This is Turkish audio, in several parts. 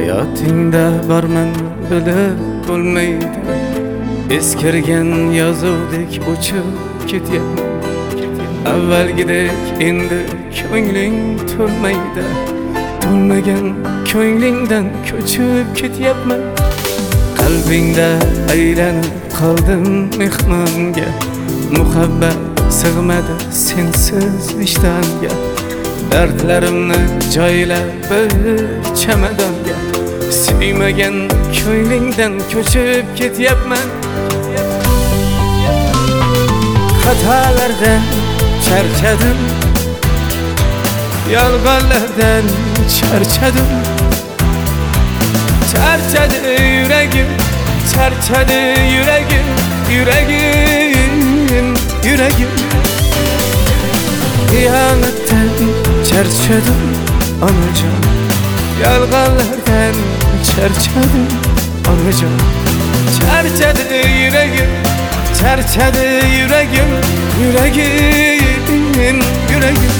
Hayotingda borman bilib bo'lmaydi, eskirgan yozuvdek o'chib ketyapman. Avvalgidek endi ko'ngling to'lmaydi, to'lmagan ko'nglingdan ko'chib ketyapman. Qalbingda aylanib qoldim mehmonga, muhabbat sig'madi sensiz vijdonga. Dardlarimni joylab bir chamadonga, suymagan ko'nglingdan ko'chib ketyapman. Xatolardan charchadim, yolg'onlardan charchadim. Charchadi yuragim, charchadi yuragim, yuragim, yuragim. Xiyonatdan charchadim onajon, yolg'onlardan charchadim onajon. Charchadi yuragim, charchadi yuragim, yuragim, yuragim.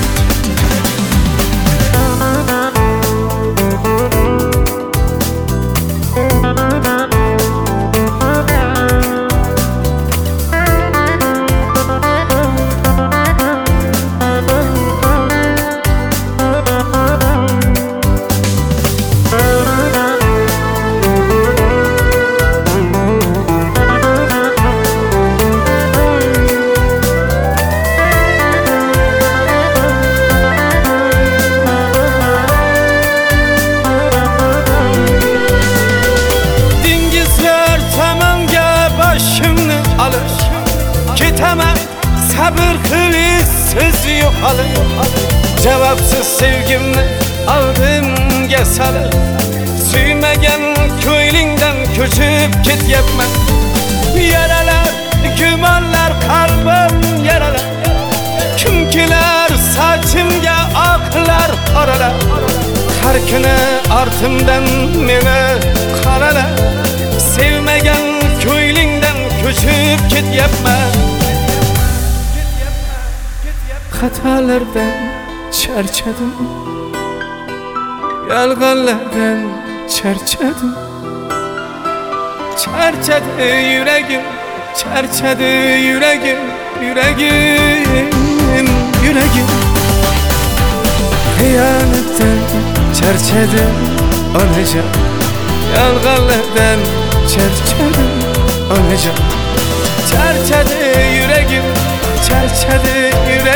Ketemem sabır kılıç söz yo'qolib, javobsiz sevgimni aldım yasalib. Suymagan ko'nglingdan ko'chib ketyapman. Yaralar, gumonlar qalbim yaralar, kim kelar sochimga oqlar oralar. Har kuni ortimdan meni qaralar, sevmagan ko'nglingdan ko'chib ketyapman. Xatolardan charchadim, yolg'onlardan charchadim. Charchadi yuragim, charchadi yuragim, yuragim, yuragim. Xiyonatdan charchadim onajon, yolg'onlardan charchadim onajon. Charchadi yuragim, charchadi yuragim.